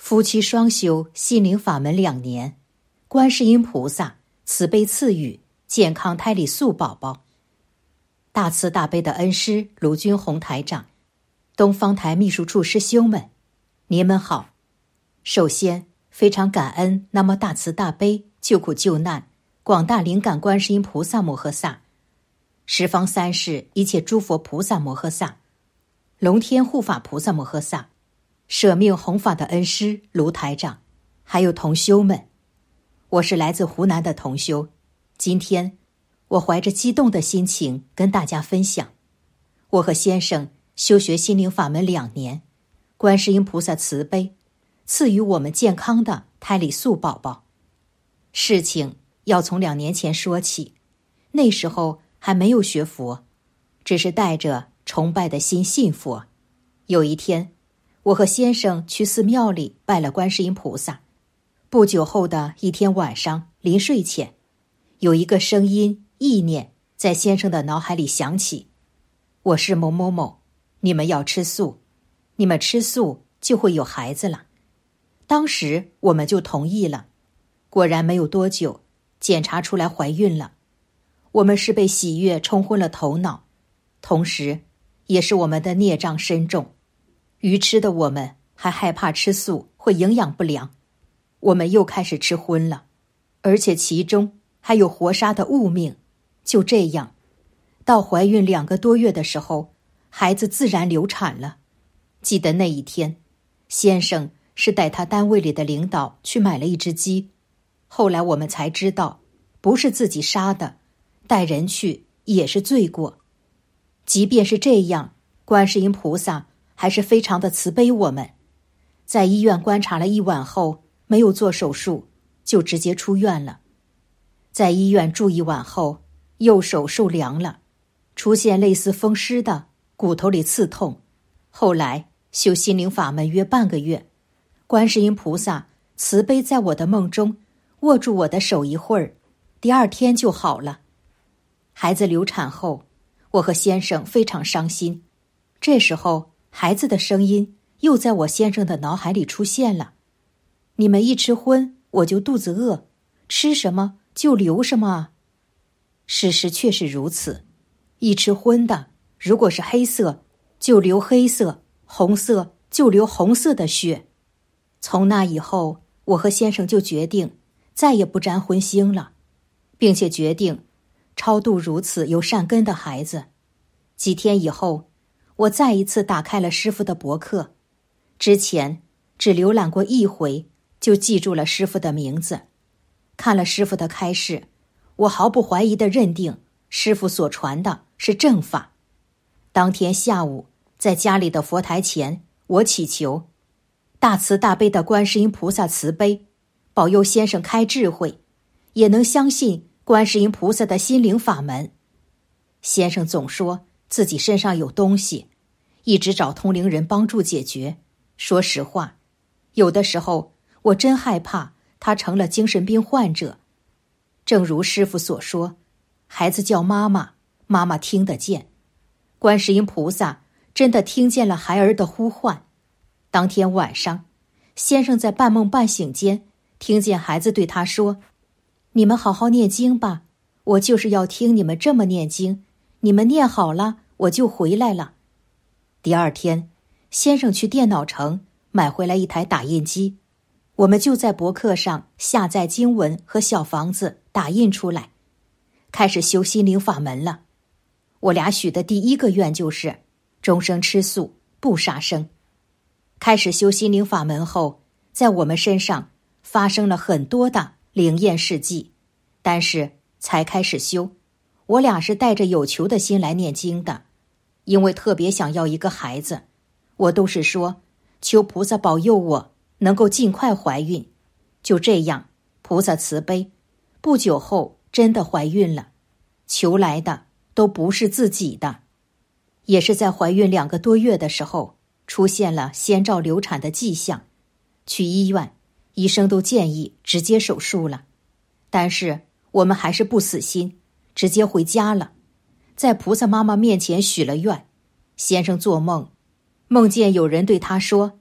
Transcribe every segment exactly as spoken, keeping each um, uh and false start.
夫妻双修心灵法门两年，观世音菩萨慈悲赐予健康胎里素宝宝。大慈大悲的恩师卢军宏台长，东方台秘书处师兄们，你们好。首先非常感恩那么大慈大悲救苦救难广大灵感观世音菩萨摩诃萨，十方三世一切诸佛菩萨摩诃萨，龙天护法菩萨摩诃萨，舍命弘法的恩师卢台长，还有同修们。我是来自湖南的同修，今天我怀着激动的心情跟大家分享，我和先生修学心灵法门两年，观世音菩萨慈悲赐予我们健康的胎里素宝宝。事情要从两年前说起，那时候还没有学佛，只是带着崇拜的心信佛。有一天，我和先生去寺庙里拜了观世音菩萨。不久后的一天晚上，临睡前，有一个声音意念在先生的脑海里响起：我是某某某，你们要吃素，你们吃素就会有孩子了。当时我们就同意了，果然没有多久，检查出来怀孕了。我们是被喜悦冲昏了头脑，同时也是我们的孽障深重，愚痴的我们还害怕吃素会营养不良，我们又开始吃荤了，而且其中还有活杀的物命。就这样，到怀孕两个多月的时候，孩子自然流产了。记得那一天，先生是带他单位里的领导去买了一只鸡，后来我们才知道，不是自己杀的，带人去也是罪过。即便是这样，观世音菩萨还是非常的慈悲我们。在医院观察了一晚后，没有做手术，就直接出院了。在医院住一晚后，右手受凉了，出现类似风湿的骨头里刺痛。后来修心灵法门约半个月，观世音菩萨慈悲在我的梦中握住我的手一会儿，第二天就好了。孩子流产后，我和先生非常伤心。这时候孩子的声音又在我先生的脑海里出现了：你们一吃荤我就肚子饿，吃什么就流什么啊。事实确实如此，一吃荤的如果是黑色就流黑色，红色就流红色的血。从那以后，我和先生就决定再也不沾荤腥了，并且决定超度如此有善根的孩子。几天以后，我再一次打开了师父的博客，之前只浏览过一回，就记住了师父的名字。看了师父的开示，我毫不怀疑地认定师父所传的是正法。当天下午，在家里的佛台前，我祈求大慈大悲的观世音菩萨慈悲，保佑先生开智慧，也能相信观世音菩萨的心灵法门。先生总说自己身上有东西，一直找通灵人帮助解决。说实话，有的时候我真害怕他成了精神病患者。正如师父所说，孩子叫妈妈，妈妈听得见。观世音菩萨真的听见了孩儿的呼唤。当天晚上，先生在半梦半醒间听见孩子对他说：你们好好念经吧，我就是要听你们这么念经，你们念好了我就回来了。第二天，先生去电脑城买回来一台打印机，我们就在博客上下载经文和小房子打印出来，开始修心灵法门了。我俩许的第一个愿就是终生吃素，不杀生。开始修心灵法门后，在我们身上发生了很多的灵验事迹，但是才开始修，我俩是带着有求的心来念经的。因为特别想要一个孩子，我都是说求菩萨保佑我能够尽快怀孕。就这样，菩萨慈悲，不久后真的怀孕了。求来的都不是自己的。也是在怀孕两个多月的时候，出现了先兆流产的迹象。去医院，医生都建议直接手术了，但是我们还是不死心，直接回家了。在菩萨妈妈面前许了愿。先生做梦，梦见有人对他说：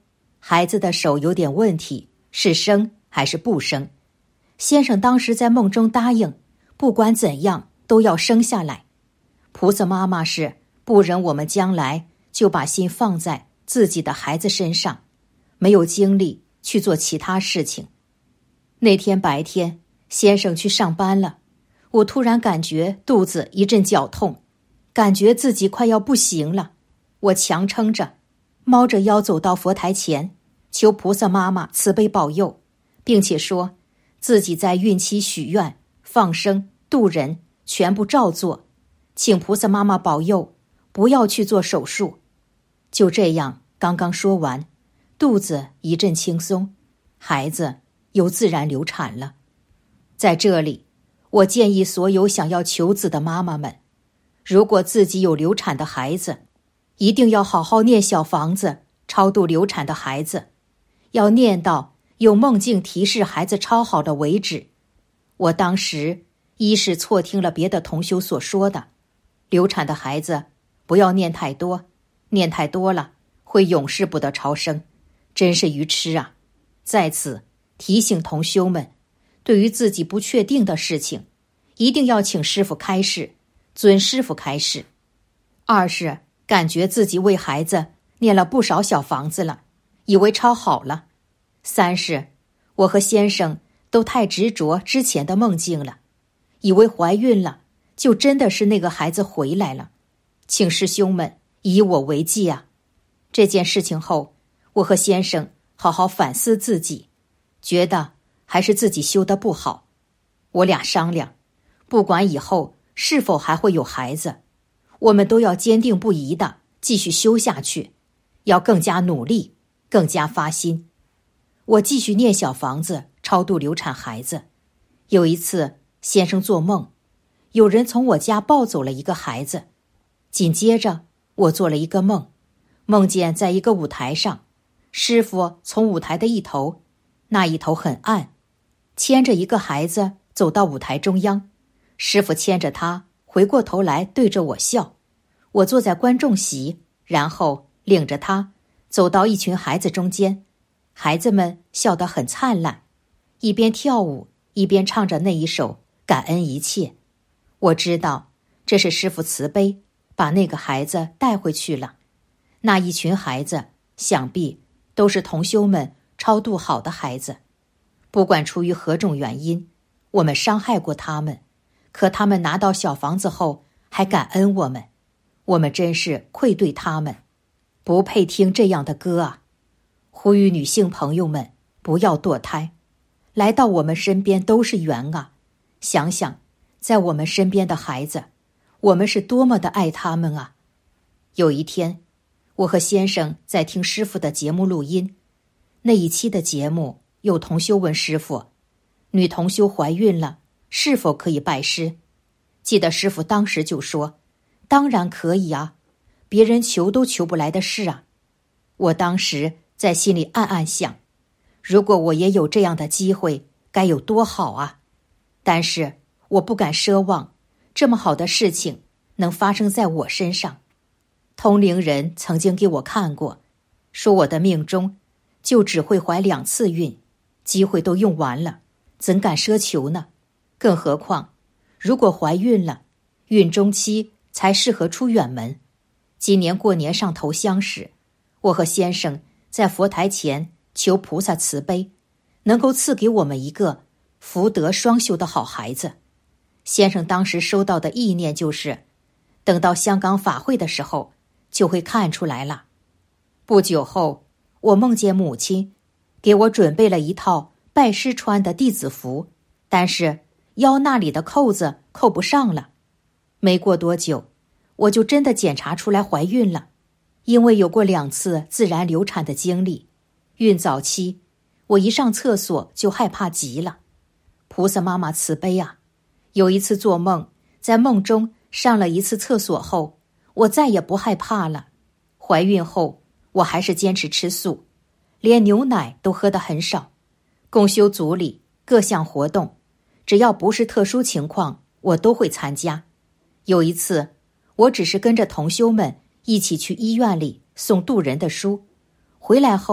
孩子的手有点问题，是生还是不生？先生当时在梦中答应，不管怎样都要生下来。菩萨妈妈是不忍我们将来就把心放在自己的孩子身上，没有精力去做其他事情。那天白天，先生去上班了，我突然感觉肚子一阵绞痛，感觉自己快要不行了。我强撑着，猫着腰走到佛台前，求菩萨妈妈慈悲保佑，并且说自己在孕期许愿、放生、渡人全部照做，请菩萨妈妈保佑，不要去做手术。就这样，刚刚说完，肚子一阵轻松，孩子又自然流产了。在这里，我建议所有想要求子的妈妈们，如果自己有流产的孩子，一定要好好念小房子，超度流产的孩子，要念到有梦境提示孩子超好的为止。我当时一是错听了别的同修所说的，流产的孩子不要念太多，念太多了会永世不得超生，真是愚痴啊！在此提醒同修们，对于自己不确定的事情，一定要请师父开示，遵师父开示。二是感觉自己为孩子念了不少小房子了，以为超好了。三是我和先生都太执着之前的梦境了，以为怀孕了就真的是那个孩子回来了，请师兄们以我为戒啊！这件事情后，我和先生好好反思自己，觉得还是自己修得不好。我俩商量，不管以后是否还会有孩子，我们都要坚定不移地继续修下去，要更加努力，更加发心。我继续念小房子，超度流产孩子。有一次，先生做梦，有人从我家抱走了一个孩子。紧接着，我做了一个梦，梦见在一个舞台上，师父从舞台的一头，那一头很暗，牵着一个孩子走到舞台中央，师父牵着他回过头来对着我笑。我坐在观众席，然后领着他走到一群孩子中间，孩子们笑得很灿烂，一边跳舞一边唱着那一首感恩一切。我知道这是师父慈悲，把那个孩子带回去了。那一群孩子想必都是同修们超度好的孩子，不管出于何种原因，我们伤害过他们，可他们拿到小房子后还感恩我们，我们真是愧对他们，不配听这样的歌啊！呼吁女性朋友们不要堕胎，来到我们身边都是缘啊！想想在我们身边的孩子，我们是多么的爱他们啊！有一天，我和先生在听师父的节目录音，那一期的节目有同修问师父，女同修怀孕了，是否可以拜师？记得师父当时就说，当然可以啊，别人求都求不来的事啊。我当时在心里暗暗想，如果我也有这样的机会，该有多好啊！但是我不敢奢望这么好的事情能发生在我身上。通灵人曾经给我看过，说我的命中就只会怀两次孕，机会都用完了，怎敢奢求呢？更何况如果怀孕了，孕中期才适合出远门。今年过年上头香时，我和先生在佛台前求菩萨慈悲，能够赐给我们一个福德双修的好孩子。先生当时收到的意念就是，等到香港法会的时候就会看出来了。不久后，我梦见母亲给我准备了一套拜师穿的弟子服，但是腰那里的扣子扣不上了。没过多久，我就真的检查出来怀孕了。因为有过两次自然流产的经历，孕早期我一上厕所就害怕极了。菩萨妈妈慈悲啊！有一次做梦，在梦中上了一次厕所后，我再也不害怕了。怀孕后，我还是坚持吃素，连牛奶都喝得很少。共修组里各项活动，只要不是特殊情况，我都会参加。有一次，我只是跟着同修们一起去医院里送渡人的书，回来后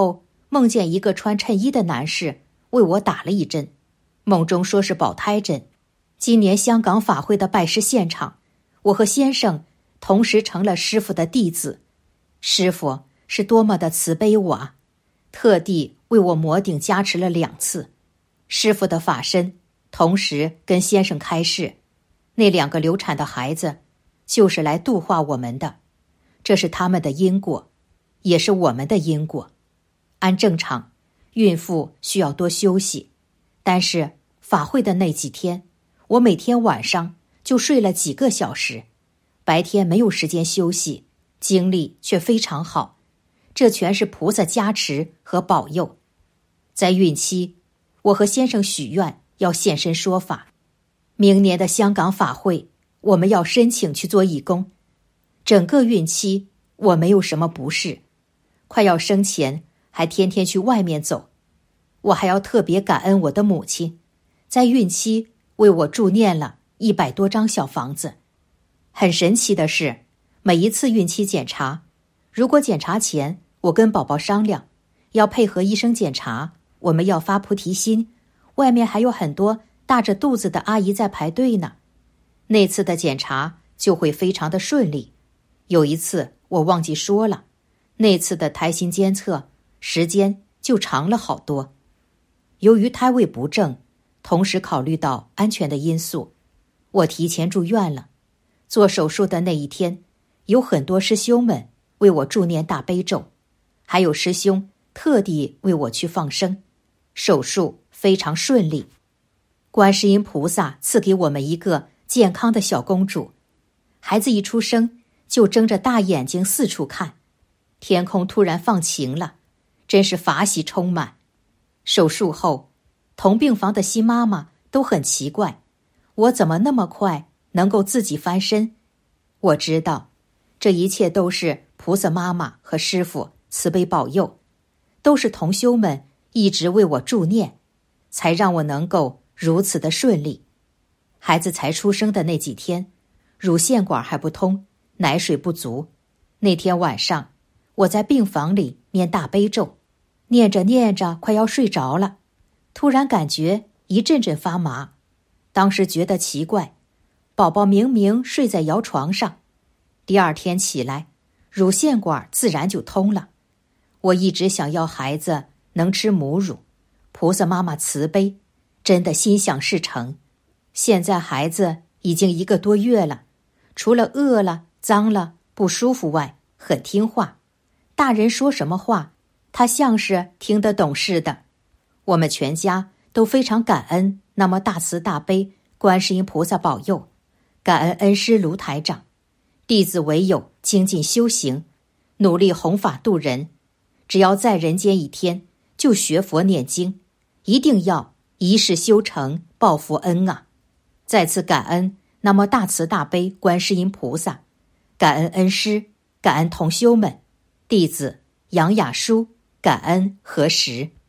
梦见一个穿衬衣的男士为我打了一针，梦中说是保胎针。今年香港法会的拜师现场，我和先生同时成了师父的弟子。师父是多么的慈悲我啊，特地为我摩顶加持了两次。师父的法身同时跟先生开示，那两个流产的孩子就是来度化我们的，这是他们的因果，也是我们的因果。按正常，孕妇需要多休息，但是法会的那几天，我每天晚上就睡了几个小时，白天没有时间休息，精力却非常好，这全是菩萨加持和保佑。在孕期，我和先生许愿要现身说法，明年的香港法会我们要申请去做义工。整个孕期我没有什么不适，快要生前还天天去外面走。我还要特别感恩我的母亲，在孕期为我助念了一百多张小房子。很神奇的是，每一次孕期检查，如果检查前我跟宝宝商量要配合医生检查，我们要发菩提心，外面还有很多大着肚子的阿姨在排队呢，那次的检查就会非常的顺利。有一次我忘记说了，那次的胎心监测时间就长了好多。由于胎位不正，同时考虑到安全的因素，我提前住院了。做手术的那一天，有很多师兄们为我助念大悲咒，还有师兄特地为我去放生，手术非常顺利。观世音菩萨赐给我们一个健康的小公主，孩子一出生就睁着大眼睛四处看，天空突然放晴了，真是法喜充满。手术后，同病房的新妈妈都很奇怪，我怎么那么快能够自己翻身？我知道，这一切都是菩萨妈妈和师父慈悲保佑，都是同修们一直为我助念，才让我能够如此的顺利。孩子才出生的那几天，乳腺管还不通，奶水不足。那天晚上，我在病房里念大悲咒，念着念着快要睡着了，突然感觉一阵阵发麻。当时觉得奇怪，宝宝明明睡在摇床上，第二天起来，乳腺管自然就通了。我一直想要孩子能吃母乳，菩萨妈妈慈悲，真的心想事成。现在孩子已经一个多月了，除了饿了、脏了、不舒服外，很听话。大人说什么话，他像是听得懂似的。我们全家都非常感恩那么大慈大悲观世音菩萨保佑，感恩恩师卢台长。弟子唯有精进修行，努力弘法度人，只要在人间一天，就学佛念经，一定要一世修成报佛恩啊！再次感恩那么大慈大悲观世音菩萨，感恩恩师，感恩同修们。弟子杨雅舒，感恩何时。